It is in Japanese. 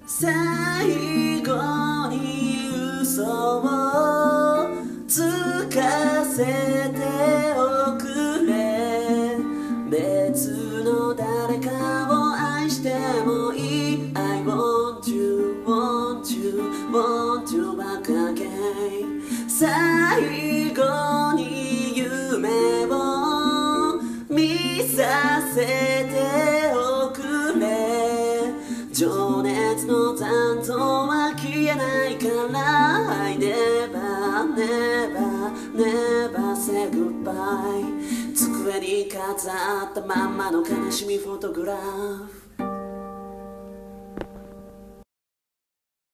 最後に嘘をつかせておくれ。別の誰かを愛してもいい。 I want you, want you, want you back again。 最後に夢を見させておくれ。情熱の残像は消えないから I never, never, never say goodbye。 机に飾ったまんまの悲しみフォトグラフ。